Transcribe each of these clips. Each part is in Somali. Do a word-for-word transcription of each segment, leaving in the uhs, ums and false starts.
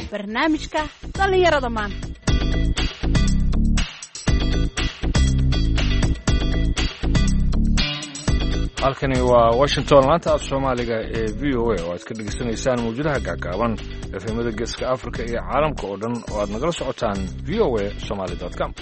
barnaamijka dhallinyarada maanta. halkani waa Washington, laanta af Soomaaliga ee V O A oo aad ka dhageysanaysaan mawjadaha gaagaaban efemada geeska Afrika iyo caalamka oo dhan oo aad nagala socotaan v o a somali dot com.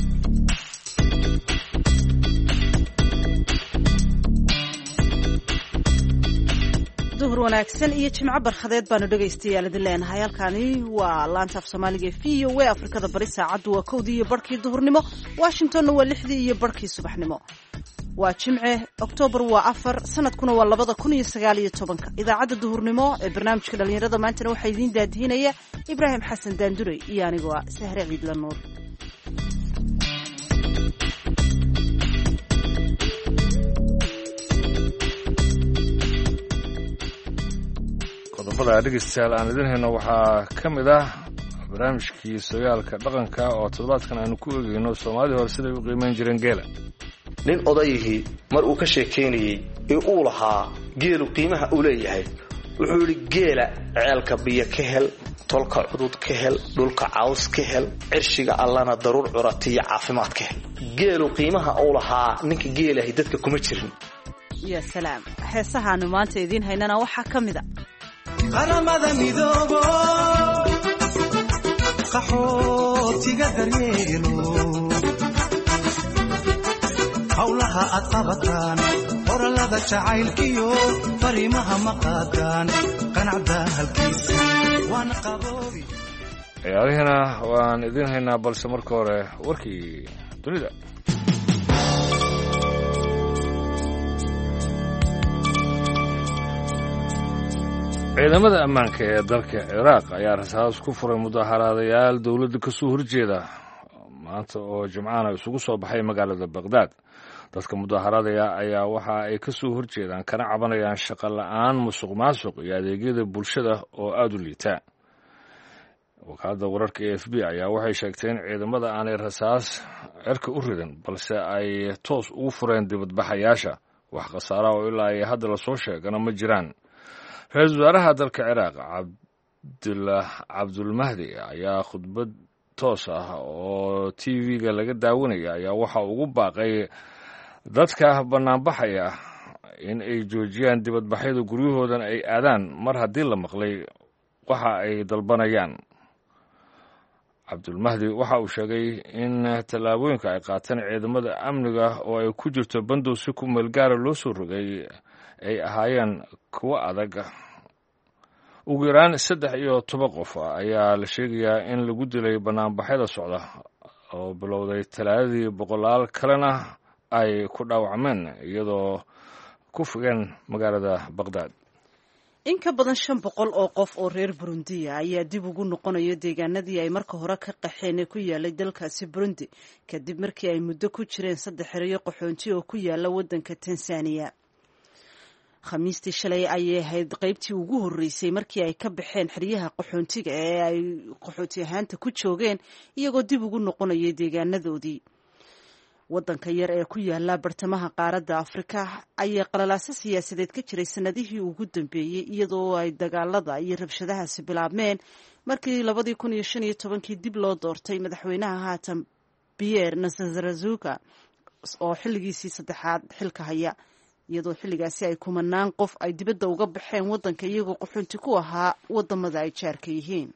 duhur wanaagsan iyo jimco barkhadeed baanu dhegaystayaal idin leenahay. halkani waa laanta af Soomaaliga ee V O A. Afrikada bari saacaddu waa kowdii iyo barkii duhurnimo, Washingtonna waa lixdii iyo barkii subaxnimo. waa jimce Oktoobar waa afar, sanadkuna waa labada kun iyo sagaal iyo tobanka. idaacadda duhurnimo ee barnaamijka dhalinyarada maantana waxaa idiin daadihinaya Ibraahim Xasan Daandurey iyo anigoo ah Sahre Ciidla Nuur. qodobada dhegeystayaal aan idin hayno waxaa ka mid ah barnaamijkii sooyaalka dhaqanka oo toddobaadkan aanu ku eegayno Soomaalida hore siday u qiimeyn jireen geela. nin odayihii mar uu ka sheekeynayay in uu lahaa geelu qiimaha uu leeyahay wuxuu yidhi geela ceelka biyo ka hel, tolka cudud ka hel, dhulka caws ka hel, cirshiga allana daruur curatiyo caafimaad ka hel. geelu qiimaha uu lahaa ninka geelahay dadka kuma jirin. ya salaam. heesahaanu maanta idiin haynana waxaa ka mid a qaramada midoobo qaxootiga daryeelo hawlaha aad qabataan qorallada jacaylkiyo fariimaha ma qaadaan qanacda halkiisa waana qaboobi. ciyaarihina waan idin haynaa balse marka hore warkii dunida. ciidamada ammaanka ee dalka Ciraaq ayaa rasaas ku furay mudaharaadayaal dowladda ka soo horjeeda maanta oo Jimcaana isugu soo baxay magaalada Baghdad. dadka mudaharaadaya ayaa waxa ay ka soo horjeedaan kana cabanayaan shaqo la'aan, musuqmaasuq iyo adeegyada bulshada oo aad u liita. wakaaladda wararka ee F B ayaa waxay sheegtay in ciidamada aanay rasaas cirka u ridan balse ay toos ugu fureen dibadbaxayaasha. wax khasaara oo ilaa ay hadda la soo sheegana ma jiraan. ra-iisul wasaaraha dalka Ciraaq Cabdullah Cabdulmahdi ayaa khudbad toos ah oo T V-ga laga daawanaya ayaa waxa ugu baaqay dadka banaanbaxaya in ay joojiyaan dibadbaxyada guryahoodan ay aadaan mar haddii la maqlay waxa ay dalbanayaan. Cabdulmahdi waxa uu sheegay in tallaabooyinka ay qaateen ciidamada amniga oo ay ku jirto bandow si ku meel gaara loo soo rogay ay ahaayeen kuwo adag. ugu yaraan saddex iyo toban qof ayaa la sheegayaa in lagu dilay banaanbaxyada socda oo bilowday talaadadii, boqolaal kalena ay ku dhaawacmeen iyadoo ku fogeen magaalada Baghdad. in ka badan shan boqol oo qof oo reer Burundi ayaa dib ugu noqonaya deegaanadii ay marka hore ka qaxeen ee ku yaalay dalkaasi Burundi kadib markii ay muddo ku jireen saddex xeryo qaxoonti oo ku yaala waddanka Tansaaniya. khamiistii shalay ayay ahayd qaybtii ugu horreysay markii ay ka baxeen xeryaha qaxoontiga ee ay qaxooti ahaanta ku joogeen iyagoo dib ugu noqonayay deegaanadoodii. waddanka yar ee ku yaala bartamaha qaaradda Afrika ayay qalalaaso siyaasadeed ka jiray sanadihii ugu dambeeyey iyadoo ay dagaalada iyo rabshadahaasi bilaabmeen markii labadii kun iyo shan iyo tobankii dib loo doortay madaxweynaha haatan Pierre Nkurunziza oo xilligiisii saddexaad xilka haya, iyadoo xilligaasi ay kumanaan qof ay dibadda uga baxeen waddanka iyagoo qaxoonti ku ahaa waddamada ay jaarka yihiin.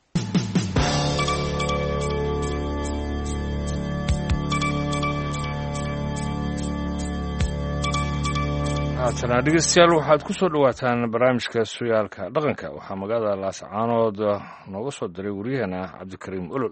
haatana dhegeystayaal waxaad ku soo dhawaataan barnaamijka sooyaalka dhaqanka. waxaa magaalada Laascaanood nooga soo diray waryaheena Cabdikariim Olol.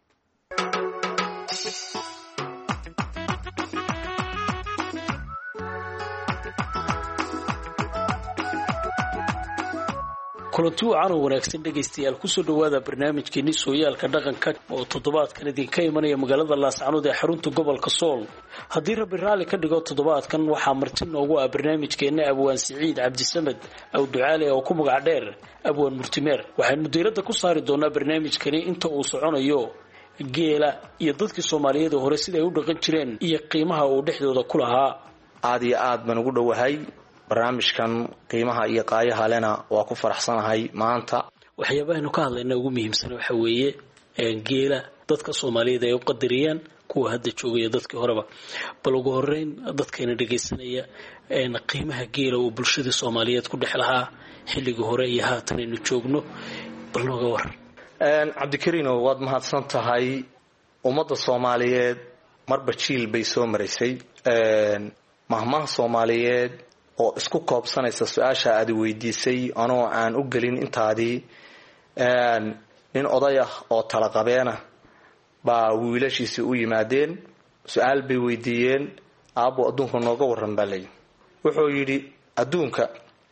kulanti wacan oo wanaagsan dhegaystayaal kusoo dhowaada barnaamijkeeni sooyaalka dhaqanka oo toddobaadkan idinka imanaya magaalada Laascaanood ee xarunta gobolka Sool. haddii rabbi raalli ka dhigo toddobaadkan waxaa marti noogu ah barnaamijkeena Abwaan Siciid Cabdisamed aw ducaale oo ku magac dheer Abwaan Murtimeer. waxaynu diiradda ku saari doonaa barnaamijkani inta uu soconayo geela iyo dadkii Soomaaliyeed hore sida ay u dhaqan jireen iyo qiimaha uu dhexdooda ku lahaa. aad iyo aad baan ugu dhowahay barnaamijkan qiimaha iyo qaayaha lena waa ku faraxsanahay maanta waxyaabahaanu ka hadlayna ugu muhiimsan waxa weeye geela dadka Soomaaliyeed ay u qadariyaan kuwa hadda joogaya dadkii horeba bal ugu horeyn dadkeena dhageysanaya een qiimaha geela oo bulshada Soomaaliyeed ku dhexlaha xilliga hore iyo haatan aynu joogno bal nooga war een Cabdikariino waad mahadsan tahay ummadda Soomaaliyeed marba jiil bay soo mareysay een mahmaha Soomaaliyeed oo isku koobsanaysa su'aasha aad weydiisay anoo aan u galin intaadii een nin oday ah oo tala qabeena baa wiilashiisa u yimaadeen su'aal bay weydiiyeen aabo adduunka nooga waran balay wuxuu yiri adduunka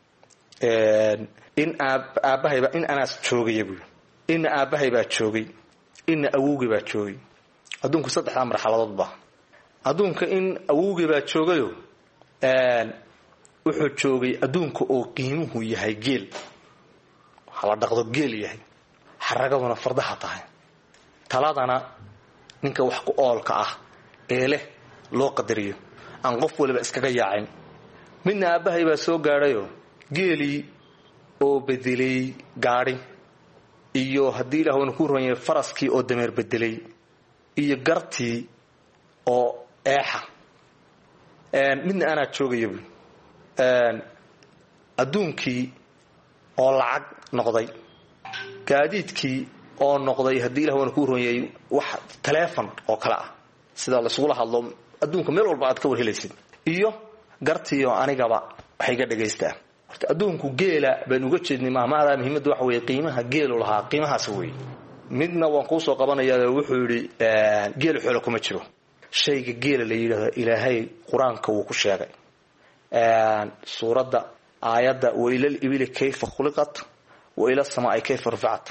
een in aabahay in anaas joogay buu in aabahay baa joogay in awowgi baa joogay adduunku saddex marxaladood ba adduunka in awowgi baa joogayo een wuxuu joogay adduunka oo qiimuhu yahay geel hala dhaqdo geel yahay xaragaduna fardaha tahay taladana ninka wax ku oolka ah ee leh loo qadariyo aan qof waliba iskaga yaacin midna aabahay baa soo gaarayo geeli oo bedelay gaari iyo hadii Ilaahay ku roonyo faraskii oo dameer bedelay iyo gartii oo eexa een midna ana joogayo een adduunkii oo lacag noqday gaadiidkii oo noqday hadii Ilaahay ku roonyo wax telefoon oo kala ah sida la isugu hadlo adduunka meel walba aad ka warhelaysid iyo gartii oo anigaba waxay ga dhageystaan horta adduunku geela baan uga jeednay maamaada muhiimadu waxa weeye qiimaha geelu lahaa qiimahaas weey midna waan ku soo qabanayaa wuxuu yiri geel xoolo kuma jiro shayga geela la yiraahdo Ilaahay quraanka uu ku sheegay een suurada aayada wa ilal ibili kayfa khuliqat wa ila samaa'i kayfa rafa'at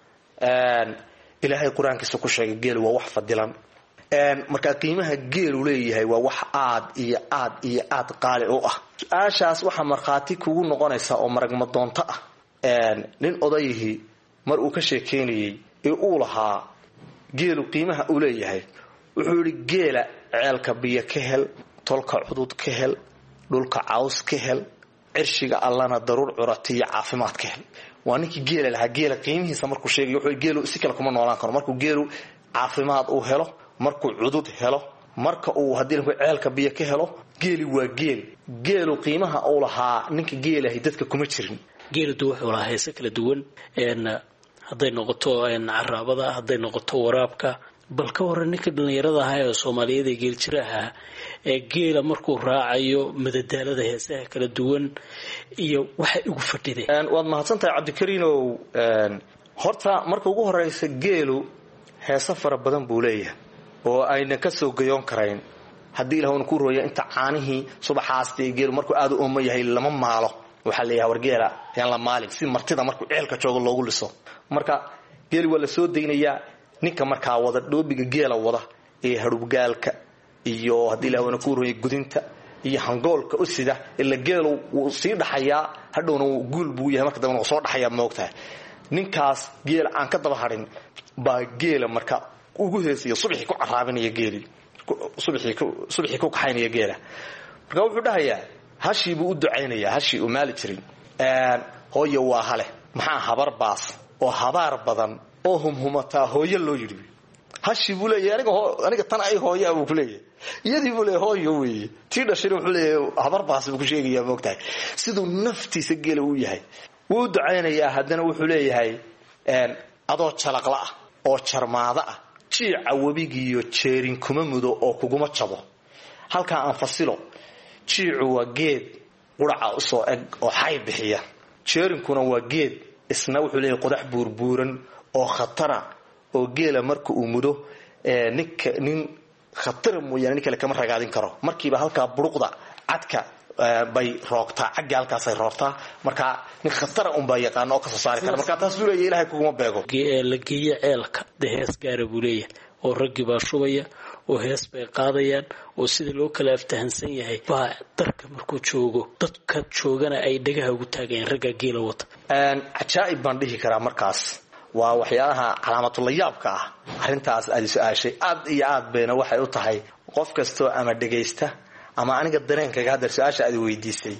een Ilaahay quraankiisa ku sheegay geel waa wax fadilan een marka qiimaha geelu leeyahay waa wax aad iyo aad iyo aad qaali u ah aashaas waxa marxaati kugu noqonaysa oo maragma doonta ah een nin odayihi mar uu ka sheekeynayay ee uu lahaa geelu qiimaha uu leeyahay wuxuu yiri geela ceelka biyo ka hel tolka cudud ka hel dhulka caws ka hel cirshiga allana daruur curatiya caafimaad ka hel waa ninkii geela lahaa geela qiimihiisa markuu sheegay wuxuu geelu si kala kuma noolaan karo markuu geelu caafimaad uu helo markuu cudud helo marka uu hadii ceelka biyo ka helo geeli waa geel geelu qiimaha uu lahaa ninka geelahay dadka kuma jirin geelu wuxuu lahaa heese kala duwan een haday noqoto een caraabada haday noqoto waraabka bal ka waran ninka dhalinyarada ah ee Soomaaliyeed ee geel jiraha ee geela markuu raacayo madadaalada heesaha kala duwan iyo waxa ugu fadhideen waad mahadsantahay Cabdikariino een horta marka ugu horeysa geelu heesa fara badan buu leeyahay oo ayna ka soo gayoon karayn hadii Ilaahay ku rooyo inta caanihii subaxaastay geelu markuu aad u oomo yahay lama maalo waxa leeyahay wargeela yaan la maalin si martida markuu ceelka joogo loogu liso marka geelu waa la soo deynaya ninka marka wada dhoobiga geela wada ee harubgaalka iyo hadii Ilaahay ku rooyo gudinta iyo hangoolka u sida ila geelu uu sii dhaxaya hadhowna guul buu yahay marka dambana soo dhaxaya moogtahay ninkaas geela aan ka daba harin baa geela marka ugu heesiyo subaxii ku caraabinaya geeli subaxii ku subaxii ku kaxaynaya geela marka wuxuu dhahayaa hashi buu u ducaynaya hashi u maali jirin een hooyo waa hale maxaa habar baas oo habaar badan oo humhumata hooyo loo yiri hashi buu leeyahay aniga aniga tan ay hooyo uu ku leeyahay iyadii buu leeyahay hooyo weey tii dhashay wuxuu leeyahay habar baas buu ku sheegaya moogtahay sidoo naftiisa geela uu yahay wuu ducaynayaa haddana wuxuu leeyahay een adoo jalaqla ah oo jarmaada ah jiica wabigiyo jeerin kuma mudo oo kuguma jabo halka aan fasilo jiicu waa geed quraca u soo eg oo xay bixiya jeerinkuna waa geed isna wuxuu leeyahay qodax buurbuuran oo khatara oo geela marka uu mudo ee ninka nin khatar mooyaan nin kale kama ragaadin karo markiiba halka buruqda cadka bay roogtaa cagaalkaas ay roortaa marka nin khatar un baa yaqaan oo ka soo saari kara marka taas uu leeyahay Ilaahay kuma beego la geeyo ceelka dehees gaar buu leeyahay oo raggi baa shubaya oo hees bay qaadayaan oo sida loo kala aftahansan yahay baa darka markuu joogo dadka joogana ay dhagaha ugu taageen ragga geela wata een ajaa'ib baan dhihi karaa markaas waa waxyaalaha calaamatul yaabka ah arintaas aad su'aashay aad iyo aad bayna waxay u tahay qof kasto ama dhageysta ama aniga dareenkayga hadda su'aasha aad weydiisay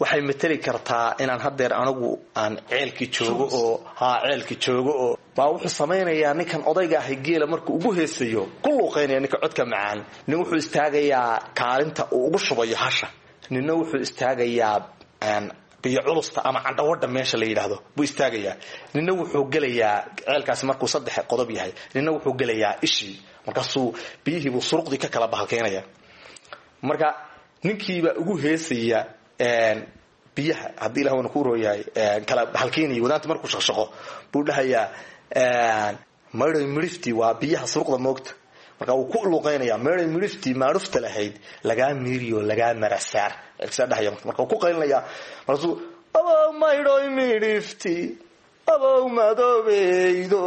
waxay matali kartaa inaan hadeer anigu aan ceelki joogo oo ha ceelki joogo oo baa wuxuu samaynayaa ninkan odayga ah geela markuu ugu heesayo ku luuqeynaya ninka codka macaan nin wuxuu istaagayaa kaalinta uu ugu shubayo hasha ninna wuxuu istaagayaa aan biyo culusta ama candhawadha meesha la yiraahdo buu istaagayaa ninna wuxuu galayaa ceelkaas markuu saddex qodob yahay ninna wuxuu galayaa ishii markaasuu biyihii buu suruqdi ka kala bahalkeenaya marka ninkiiba ugu heesaya een biyaha hadii ilaahay ku rooyay een kala bahalkeenay wadaanta markuu shaqo buu dhahayaa een maray mirifti waa biyaha suruqda moogta marka uu ku luuqeynaya maray mirifti maarufta lahayd laga miiriyo laga marasaar ilaa dhahayaa marka uu ku qeynaya markaasuu aba maray mirifti aba madoobeeydo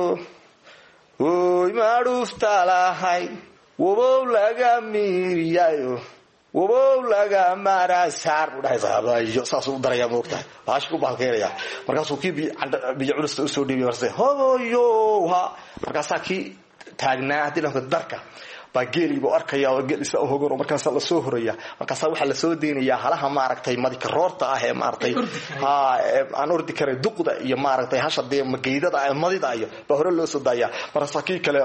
oo maarufta lahayd woo laga miiriyo woo laga marasaar u dhahay sahabayo saas u daraya moogta baash ku balkeeya markaasuu kii biyo culus u soo dhiibay warse hooyo ha markaasaa kii taagnaa dilanka darka baa geeliiba arkaya oo geelisa oo hogan markaas la soo horaya markaas waxa la soo deenayaa halaha maaragtay madika roorta ah ee maaragtay ha aan ordi kare duqda iyo maaragtay hashadee mageydada ay madida ayo baa hore loo soo daaya markaas kii kale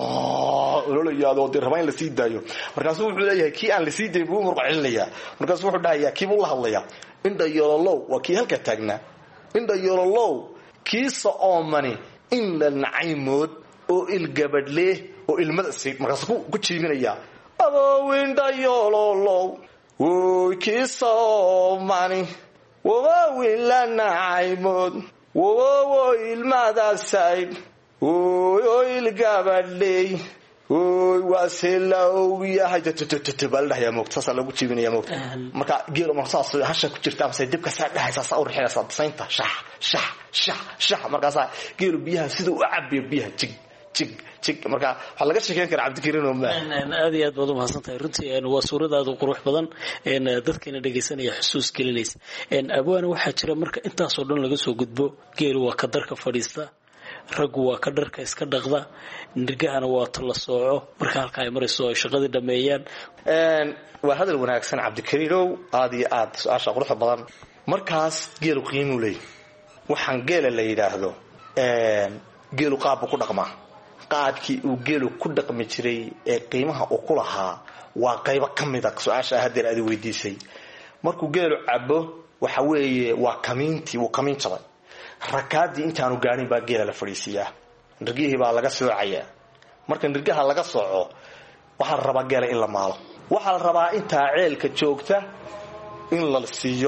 loo yaado oo dirbayn la sii daayo markaas wuxuu leeyahay kii aan la sii deeyay buu marba celinaya markaas wuxuu dhahayaa kii buu la hadlaya inda yoolow waa kii halka taagnaa inda yoolow kii soomani in la nacaymood oo il gabadle oo ilmada siid markaas ku jiiminaya abo winda yoolow oo kiiso mani oo wila nacaymood oo ilmada siid oo il gabadle oo waselaw yahay tatabaldaya moogtaas lagu jiiminaya moogta marka geelo markaas hasha ku jirta ama dibka saa dhahaysa saa u rixaysa saynta shax shax shax shax markaas geelo biyaha sida u cabiyo biyaha jig jig jig marka waxa laga sheekeen karaa Cabdikariin oo ma aad iyo aad baad u mahadsantahay runtii een waa suuradaadu qurux badan een dadkana dhageysanaya xusuus gelinaysa een abwaana waxa jira marka intaas oo dhan laga soo gudbo geelu waa ka darka fadhiista rag waa ka dharka iska dhaqda nirgahana waa tala sooco marka halka ay marayso ay shaqadii dhameeyaan een waa hadal wanaagsan Cabdikariin aad iyo aad su'aasha qurux badan markaas geelu qiimo leey waxaan geela la yiraahdo een geelu qaab ku dhaqmaa qaadkii uu geelu ku dhaqmi jiray ee qiimaha uu ku lahaa waa qayb kamid ah su'aasha hadeer aad weydiisay markuu geelu cabo waxa weeye waa kamiintii uu kamiin jabay rakaadii intaanu gaarin baa geela la fariisiyaa nirgihii baa laga soocaya marka nirgaha laga sooco waxa raba geela in la maalo waxa la rabaa inta ceelka joogta in la siiyo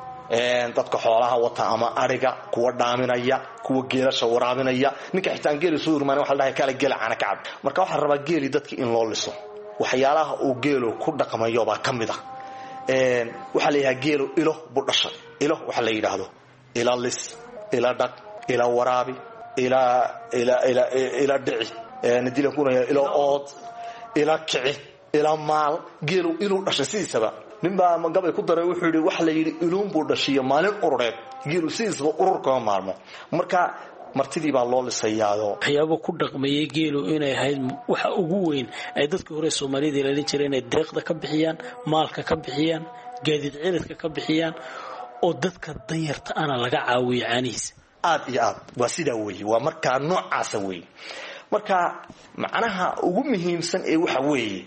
een dadka xoolaha wata ama ariga kuwa dhaaminaya kuwa geelasha waraabinaya ninka xitaan geelu soo urmaan waxa la dhahay kala geel aan ka cad marka waxa raba geeli dadka in loo liso waxyaalaha uu geelu ku dhaqmayo baa kamid ah een waxa la yahay geelu ilo budhasha ilo waxa la yiraahdo ila lis ila dhaq ila waraabi ila ila ila ila dhici een dilan kuna ila ood ila kici ila maal geelu ilo dhashay siisaba ninba ma gabay ku daray wuxuu yiri wax la yiri iluun buu dhashiyo maalin urureed geelu siisaba urur ka maarmo marka martidii baa loo lisayaado waxyaabo ku dhaqmayay geelu inay ahayd waxa ugu weyn ay dadka hore Soomaalida ilaalin jireen ay deeqda ka bixiyaan maalka ka bixiyaan gaadiid ciridka ka bixiyaan oo dadka danyarta ana laga caawiyo caaniis aad iyo aad waa sida weey waa marka noocaas weey marka macnaha ugu muhiimsan ee waxa weey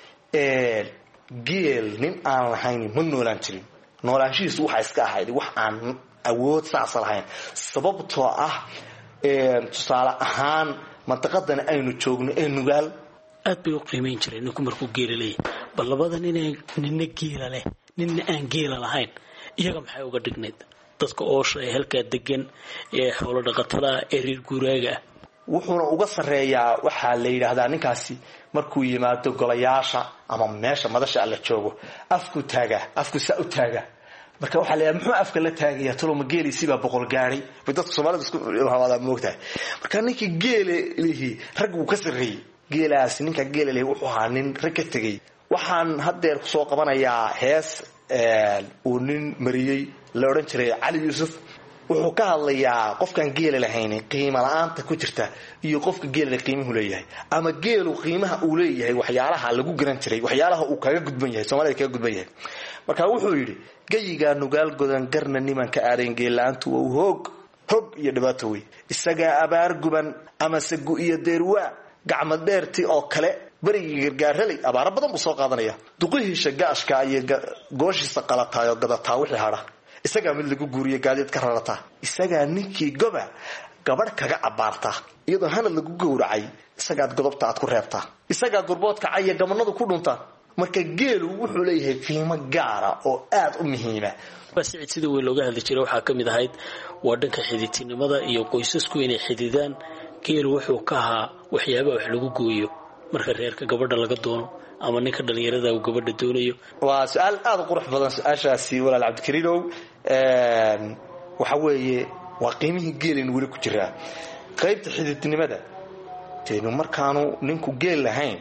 ee geel nin aan lahayn ma noolaan jirin noolaanshiisu waxa iska ahayd wax aan awood saas lahayn sababtoo ah ee tusaale ahaan mantaqadan aynu joogno ee nugaal aad bay u qiimeyn jireen ninku markuu geela leeyahay bal labada nin ninna geela leh ninna aan geela lahayn iyaga maxay uga dhigneed dadka oosha ee halka degan ee xoolo dhaqatada ee reer guuraaga wuxuuna uga sareeyaa waxa la yiraahdaa ninkaasi markuu yimaado golayaasha ama meesha madasha la joogo afku taaga afku saa u taaga marka waxa la yahay muxuu afka la taagaya tolo ma geeli siba boqol gaari dadka Soomaalida isku hawada moogtahay marka ninkii geele lihi rag uu ka sareeyay geelaas ninka geele lihi wuxuu ahaa nin rag ka tagay waxaan hadeer ku soo qabanayaa hees ee uu nin mariyay la oran jiray Ali Yusuf wuxuu ka hadlayaa qofkaan geela lahayn qiimo la-aanta ku jirta iyo qofka geela qiimuhu leeyahay ama geelu qiimaha uu leeyahay waxyaalaha lagu garan jiray waxyaalaha uu kaga gudban yahay Soomaalida kaga gudban yahay marka wuxuu yiri gayiga nugaal godan garna nimanka aareen geel la-aantu waa hoog hoog iyo dhibaato weey isaga abaar guban ama sagu iyo deerwa gacmo dheerti oo kale bariga gargaarlay abaar badan buu soo qaadanaya duqihiisha gaashka iyo gooshiisa qalataayo gadataa wixii hara isaga mid lagu guuriyo gaadiid ka rarata isaga ninkii goba gabadh kaga abaarta iyadoo hanad lagu gowracay isaga godobta aad ku reebta isaga gurboodka ay gamanadu ku dhunta marka geelu wuxuu leeyahay qiimo gaar ah oo aad u muhiim ah basiid sida weyn looga hadli jiray waxa kamid ahayd waa dhanka xididtinimada iyo qoysasku inay xididaan geelu wuxuu ka ahaa waxyaabaha wax lagu gooyo marka reerka gabadha laga doono ama ninka dhalinyarada uu gabadha doonayo waa su'aal aad u qurux badan su'aashaasi walaal Cabdikariinow een waxa weeye waa qiimihii geelin wali ku jira qaybta xididnimada teenu markaanu ninku geel lahayn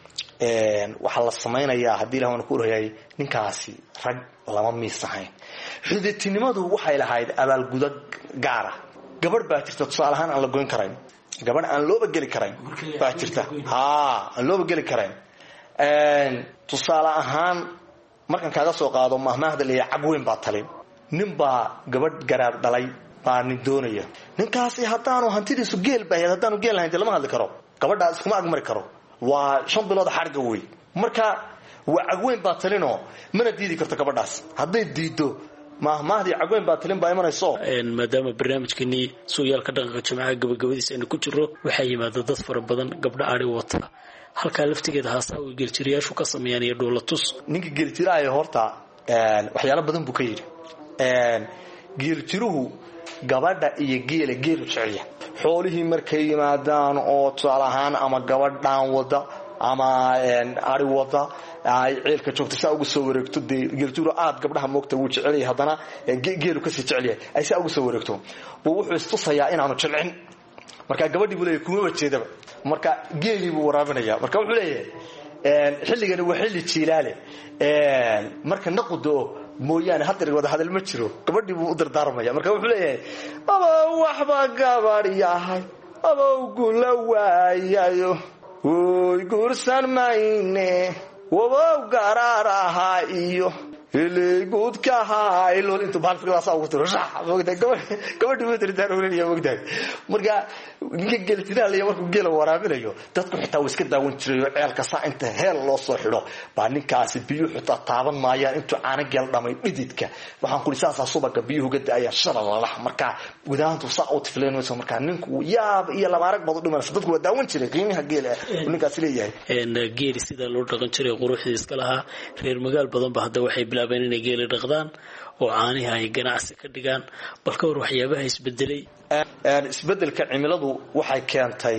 een waxa la sameeynaa hadii la ku royay ninkaasi rag lama miisahayn xididnimadu waxay lahayd abaal gudag gaar ah gabadh baa jirta tusaalahan aan la goyn karayn gabadh aan looba gali karayn baa jirta ha aan looba gali karayn een tusaale ahaan markan kaaga soo qaado mahmaahda leeyahay cagweyn baa talin nin baa gabadh garaab dhalay baa nin doonaya ninkaasi hadaanu hantidiisu geel baa hadaanu geel lahayn lama hadli karo gabadha iskuma agmari karo waa shan bilood xarga weey marka waa cagweyn baa talino mana diidi karto gabadhaas haday diido mahmaahdi cagweyn baa talin baa imanayso een maadaama barnaamijkani sooyaalka dhaqanka jimcaha gabagabadiisa aynu ku jiro waxa yimaada dad fara badan gabdha ari wata halka laftigeeda haasaa uu geeltiriyaashu ka sameeyaan iyo dhoolatus ninka geeltiraayo horta een waxyaalo badan buu ka yiri een geeltiruhu gabadha iyo geela geelu jecel xoolihii markay yimaadaan oo tusaalahaan ama gabadhaan wada ama een ari wada ay ceelka joogto saa ugu soo wareegto geeltiro aad gabdhaha moogta uu jecel yahay hadana geelu ka sii jecel yahay ay saa ugu soo wareegto wuxuu istusayaa inaanu jilcin marka gabadhii buu leeyahay kuma wajeedaba marka geelii buu waraabinaya marka wuxuu leeyahay een xilligan waa xilli jiilaale een marka naqdo mooyaan hadda wada hadal ma jiro gabadhii buu u dardaarmaya marka wuxuu leeyahay aba waxba gabadh yahay aba gula waayayo oy gursan mayne waba garaaraha iyo iligudka haylo inta bal filaasa ugu tiro shax waqtiga gabadhii wada dardaarmaya waqtiga marka ninka geeltidaal iyo markuu geel waraabinayo dadku xitaa way iska daawan jiray ceelka saa inta heel loo soo xidho baa ninkaasi biyo xitaa taaban maayaan intuu caana geel dhamay dhididka waxaan ku lisaasa subaga biyuhu gad ayaa shalalalah marka gudaantu saa u tifleenayso marka ninku yaab iyo laba arag bad u dhimanaysa dadku waa daawan jiray qiimaha geela ninkaasi leeyahay een geeli sida loo dhaqan jiray quruxdiisa iska lahaa reer magaal badan ba hadda waxay bilaabeen inay geeli dhaqdaan oo caanihi ay ganacsi ka dhigaan balka war waxyaabaha isbedelay een isbedelka cimiladu waxay keentay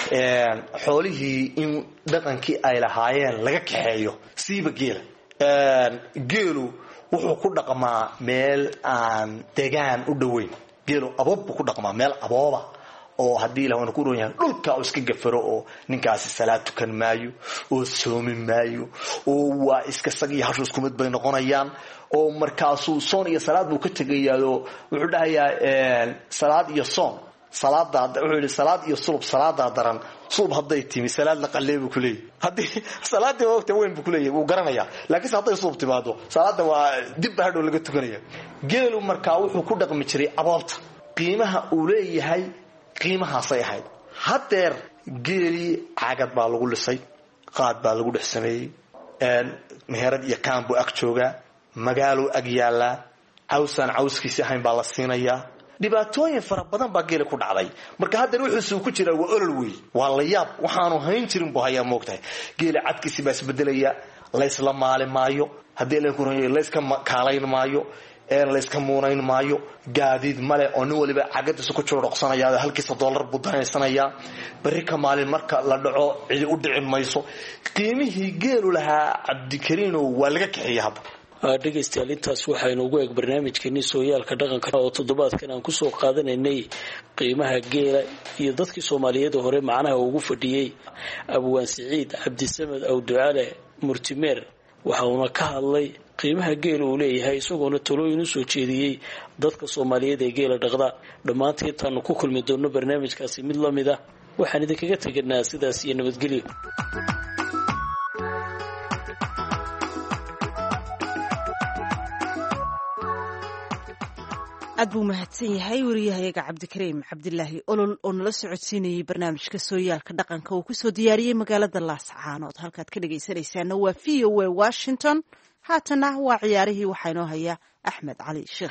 een xoolihii in dhaqankii ay lahaayeen laga kaxeeyo siiba geela een geelu wuxuu ku dhaqmaa meel aan deegaan u dhaweyn geelu aboob ku dhaqmaa meel abooba oo hadii ilaahay ku roon yahay dhulka oo iska gafaro oo ninkaasi salaad tukan maayo oo soomi maayo oo waa iska sagi hasho isku mid bay noqonayaan oo markaasuu soon iyo salaad buu ka tagayaayo wuxuu dhahayaa een salaad iyo soon salaada wuxuu yiri salaad iyo sulub salaada daran sulub haday timi salaad la qaleeyo kulay hadii salaada waqti weyn buu kulay uu garanaya laakiin haday sulub timaado salaada waa dib hadhow laga tukanaya geelu markaa wuxuu ku dhaqmi jiray abaabta qiimaha uu leeyahay qiimahaasay ahayd hadeer geeli caagad baa lagu lisay qaad baa lagu dhex sameeyay een meherad iyo kaambu ag jooga magaalo ag yaala cawsan cawskiisa ahayn baa la siinayaa dhibaatooyin fara badan baa geeli ku dhacday marka hadeer wuxuu ku jira waa olol weey waa la yaab waxaanu hayn jirin buu hayaa moogtahay geeli cadkiisa baa isbedelaya la isla maalimaayo hadii la kuranay la iska kaalayn maayo ee la iska muunayn maayo gaadiid male oo nin waliba cagadiisa ku jiro dhaqsanaya halkiisa dollar buu danaysanaya bari ka maalin marka la dhaco cid u dhicin mayso qiimihii geelu lahaa Cabdikariino waa laga kaxiyay hadda dhegeystayaal intaas waxaynu ugu eeg barnaamijkeeni sooyaalka dhaqanka oo toddobaadkan aan ku soo qaadanaynay qiimaha geela iyo dadkii Soomaaliyeed hore macnaha ugu fadhiyay Abwaan Saciid Cabdisamed Awducaale Murtimeer waxa uu ka hadlay qiimaha geela uu leeyahay isagoona talooyin usoo jeediyey dadka soomaaliyeed ee geela dhaqda. dhammaantii intaanu ku kulmi doonno barnaamijkaasi mid la mid ah waxaan idinkaga teganaa sidaas iyo nabadgelyo. aad buu mahadsan yahay wariyahayaga cabdikariim cabdilaahi olol oo nala socodsiinayay barnaamijka sooyaalka dhaqanka uu kusoo diyaariyey magaalada laascaanood. halkaad ka dhagaysanaysaana waa v o a washington. haatana waa ciyaarihii waxaa inoo haya axmed cali sheekh.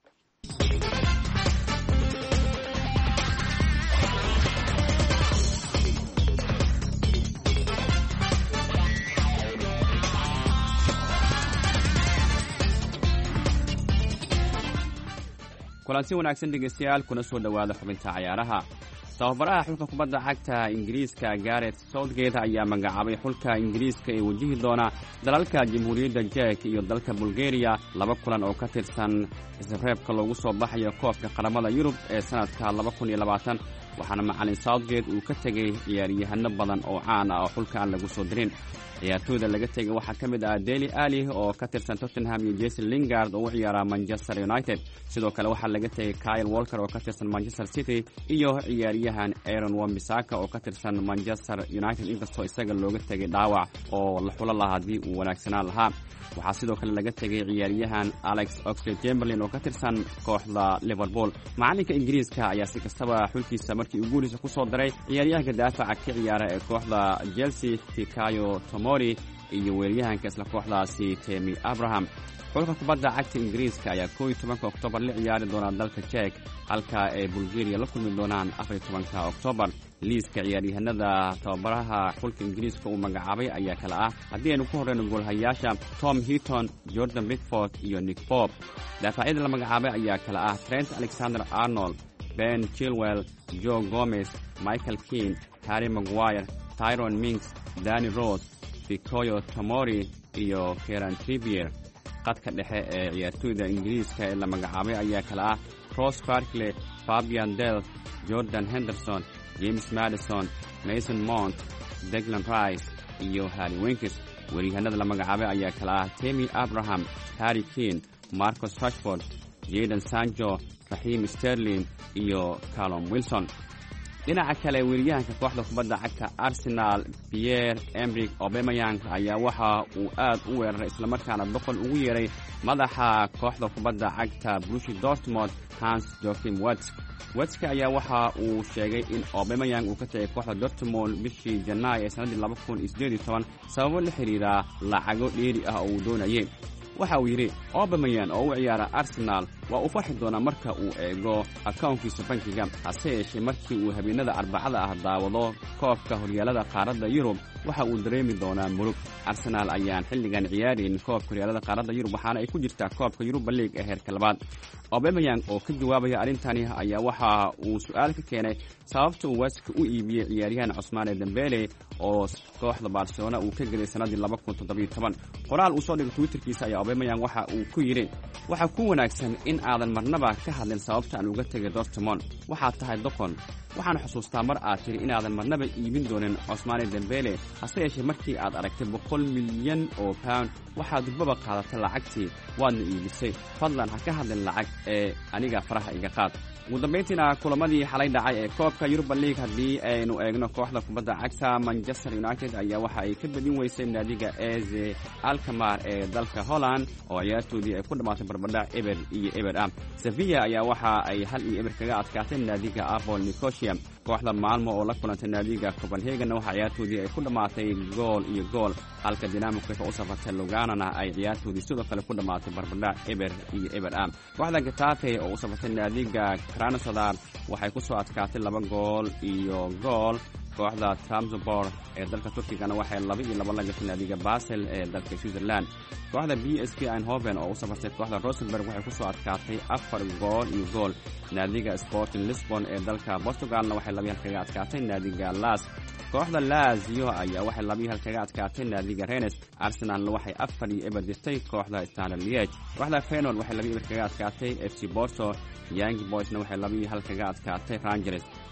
kulanti wanaagsan dhegeystayaal kuna soo dhowaada xubinta cayaaraha. tababaraha xulka kubadda cagta ingiriiska Gareth Southgate ayaa magacaabay xulka ingiriiska ee wajihi doona dalalka jamhuuriyadda Czech iyo dalka Bulgaria laba kulan oo ka tirsan isreebka loogu soo baxayo koobka qaramada Yurub ee sanadka laba kun iyo labaatan. waxaana macallin Southgate uu ka tegay ciyaaryahanno badan oo caan ah oo xulka aan lagu soo dirin. ciyaartooyda laga tegay waxaa ka mid ah Dele Alli oo ka tirsan Tottenham iyo Jesse Lingard oo u ciyaara Manchester United. sidoo kale waxaa laga tegay Kyle Walker oo ka tirsan Manchester City iyo ciyaaryahan Aaron Wan-Bissaka oo ka tirsan Manchester United inkastoo isaga looga tegay dhaawac oo la xulo lahaa haddii uu wanaagsanaan lahaa. waxaa sidoo kale laga tegay ciyaaryahan Alex Oxlade-Chamberlain oo ka tirsan kooxda Liverpool. macalinka ingiriiska ayaa si kastaba xulkiisa markii uu guuliisa ku soo daray ciyaaryahanka daafaca ka ciyaara ee kooxda Chelsea Fikayo Tomori iyo weeraryahanka isla kooxdaasi Tammy Abraham. xulka kubadda cagta ingiriiska ayaa koob iyo tobanka Oktoobar la ciyaari doona dalka Czech halka ay Bulgaria la kulmi doonaan afar iyo tobanka Oktoobar. liiska ciyaaryahanada tababaraha xulka ingiriiska uu magacaabay ayaa kala ah haddii aynu ku horreyno goolhayaasha Tom Heaton, Jordan Pickford iyo Nick Pope. daafacyada la magacaabay ayaa kala ah Trent Alexander-Arnold, Ben Chilwell, Joe Gomez, Michael Keane, Harry Maguire, Tyrone Mings, Danny Rose, Fikayo Tomori iyo Kieran Trippier. qadka dhexe ee ciyaartooyda ingiriiska ee la magacaabay ayaa kala ah Ross Barkley, Fabian Delph, Jordan Henderson, James Maddison, Mason Mount, Declan Rice iyo Harry Winks. weeraryahanada la magacaabay ayaa kala ah Tammy Abraham, Harry Kane, Marcus Rashford, Jadon Sancho, Raheem Sterling iyo Callum Wilson. dhinaca kale weeraryahanka kooxda kubadda cagta Arsenal Pierre-Emerick Aubameyang ayaa waxa uu aad u weeraray islamarkaana boqol ugu yeeray madaxa kooxda kubadda cagta Borussia Dortmund Hans-Joachim Watzke. Watzke ayaa waxa uu sheegay in Aubameyang uu ka tagay kooxda Dortmund bishii Janaayo ee sanadii laba kun iyo siddeed iyo toban sababo la xiriira lacago dheeri ah oo uu doonayay. waxa uu yidhi Aubameyang oo u ciyaara Arsenal waa uu farxi doonaa marka uu eego akoonkiisa bankiga hase yeeshee markii uu habeenada arbacada ah daawado koobka horyaalada qaaradda Yurub waxa uu dareemi doonaa murug. Arsenal ayaan xilligan ciyaarin koobka horyaalada qaaradda Yurub waxaana ay ku jirtaa koobka Europa League ee heerka labaad. Aubameyang oo ka jawaabaya arrintani ayaa waxa uu su'aal ka keenay sababta uu Watzke u iibiyey ciyaaryahan Ousmane Dembele oo kooxda Barcelona uu ka gelay sanadii laba kun toddoba iyo toban. qoraal uu soo dhigay Twitterkiisa ayaa Aubameyang waxa uu ku yiri waxa ku wanaagsan in aadan marnaba ka hadlin sababta aan uga tagay Dortmund. waxaad tahay doqon. waxaan xusuustaa mar aad tiri inaadan marnaba iibin doonin Ousmane Dembele hase yeeshee markii aad aragtay boqol milyan oo pound waxaad durbaba qaadatay lacagtii waadna iibisay. fadlan ha ka hadlin lacag ee aniga faraha iga qaad. ugu dambayntiina kulamadii xalay dhacay ee koobka Europa League haddii aynu eegno kooxda kubadda cagta Manchester United ayaa waxa ay ka badin weysay naadiga A Z Alkmaar ee dalka Holland oo ciyaartoodii ay ku dhamaatay barbardhac eber iyo eber ah. Sevilla ayaa waxa ay hal iyo eber kaga adkaatay naadiga Apol Nicosia. kooxda Malmo oo la kulantay naadiga Copenhagen waxa ciyaartoodii ay ku dhamaatay gool iyo gool halka Dinamo Kiev oo safartay Lugano ay ciyaartoodii sidoo kale ku dhamaatay barbardhac eber iyo eber ah. kooxda Getafe oo u safartay naadiga Krasnodar waxay ku soo adkaatay laba gool iyo gool. kooxda Trabzonspor ee dalka Turkigana waxay laba iyo laba la gashay naadiga Basel ee dalka Switzerland. kooxda B S K Eindhoven oo u safartay kooxda Rosenborg waxay ku soo adkaatay afar gool iyo gool. naadiga Sporting Lisbon ee dalka Portugalna waxay laba iyo hal kaga adkaatay naadiga Las. kooxda Lazio ayaa waxay laba iyo hal kaga adkaatay naadiga Rennes. Arsenal waxay afar iyo eber dirtay kooxda Standard Liège. kooxda Feyenoord waxay laba iyo eber kaga adkaatay F C Porto. Young Boysna waxay laba iyo hal kaga adkaatay Rangers.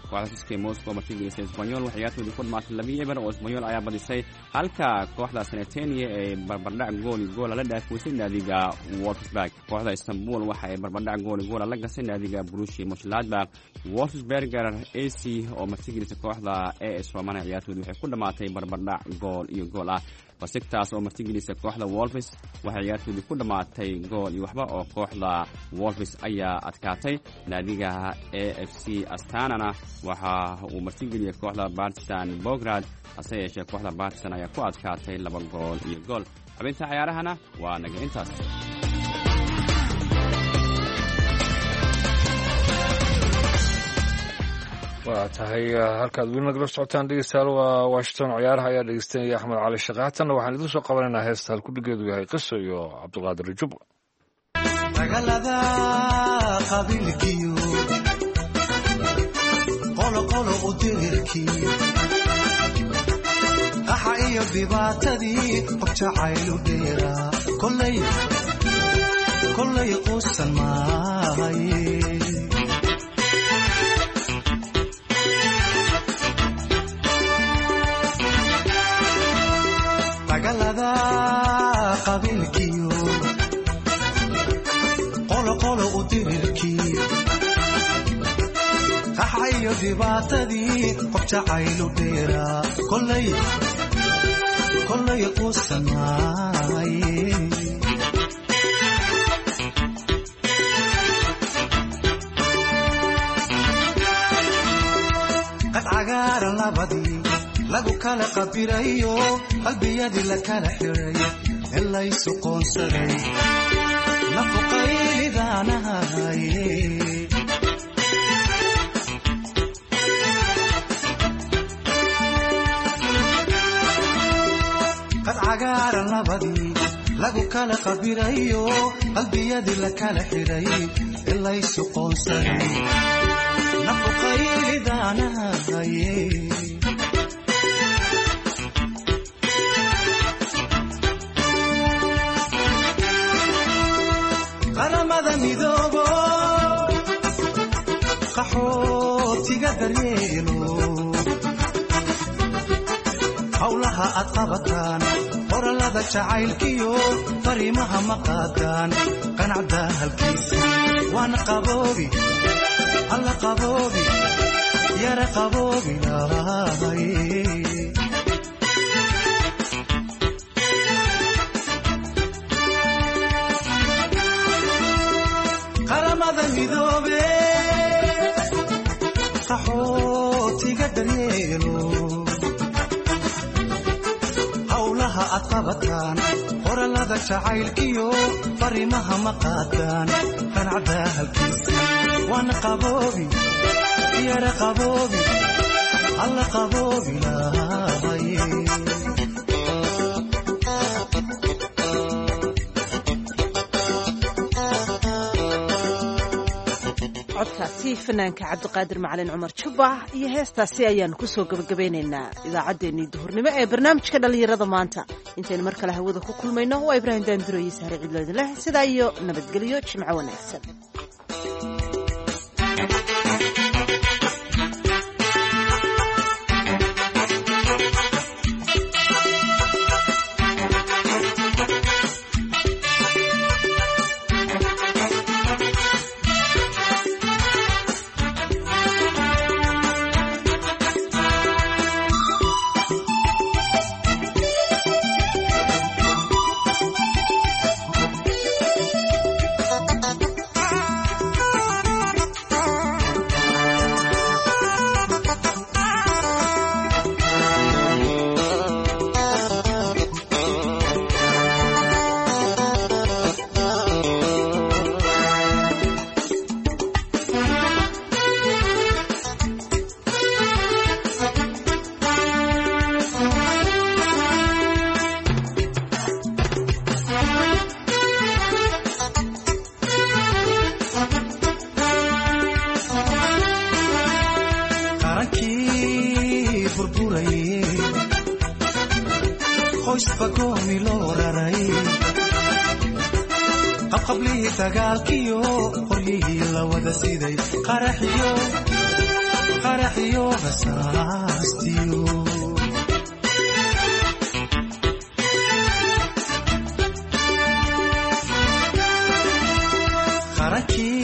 kooxda siskay moscow martigelisay Espanyol waxay ciyaartoodii ku dhamaatay laba eber oo Espanyol ayaa badisay halka kooxda Sanetenia ee barbardhac gool iyo gool la dhaafisay naadiga Wolfsburg kooxda Istanbul waxa ay barbardhac gool iyo gool la gasay naadiga Borussia Mönchengladbach Wolfsburger A C oo martigelisay kooxda A S Roma ciyaartoodii waxay ku dhamaatay barbardhac gool iyo gool ah Besiktas oo martigelisay kooxda Wolves waxay ciyaartoodii ku dhamaatay gool iyo waxba oo kooxda Wolves ayaa adkaatay naadiga A F C Astana waxa uu martigeliyay kooxda Partizan Belgrade hase yeeshee kooxda Partizan ayaa ku adkaatay laba gool iyo gool xubinta ciyaarahana waa naga intaas waa tahay halkaad weli nagala socotaan dhegeystayaal waa washington ciyaaraha ayaa dhegeystanaya axmed cali shaqaatanna waxaan idin soo qabanaynaa heesta halkudhigeedu yahay qiso iyo cabdiqaadir jubba dagaalada qabiilkiyo qoloqolo u dirirkii qaxa iyo dhibaatadii qof jacaylu dheeraa kollay kollay quusan maahaye dagaalada qabiilkiyo qoloqolo u dirirkii qaxa iyo dhibaatadii qof jacaylu dheeraa kollay kollay quusan maahaye qad cagaaran labadii lagu kala qabirayo qalbiyadii la kala xiray in laysu qoonsaday nafuqaylidaanahaye qad cagaaran labadii lagu kala qabirayo qalbiyadii la kala xiray in laysu qoonsaday nafuqaylidaanahaye qaramada midoobo qaxootiga daryeelo howlaha aad qabataan qorallada jacaylkiyo fariimaha ma qaadaan qanacda halkiisa waana qaboobi alla qaboobi yara qaboobi lahaye qaramada midoobe qaxootiga daryeelo howlaha aad qabataan qorallada jacaylkiyo fariimaha ma qaadaan qanacda halkiisa waana qaboobi yara qaboobi alla qaboobi lahaye codkaasi fanaanka cabdiqaadir macalin cumar jubba iyo heestaasi ayaanu kusoo gabagabeynaynaa idaacaddeenii duhurnimo ee barnaamijka dhallinyarada maanta intaynu mar kale hawada ku kulmayno waa ibraahim daanduroye sahre cidloodileh sidaa iyo nabadgelyo jimco wanaagsan qabqablihii dagaalkiyo qoryihii la wada siday qaraxiyo qaraxiyo rasaastiyo qarakii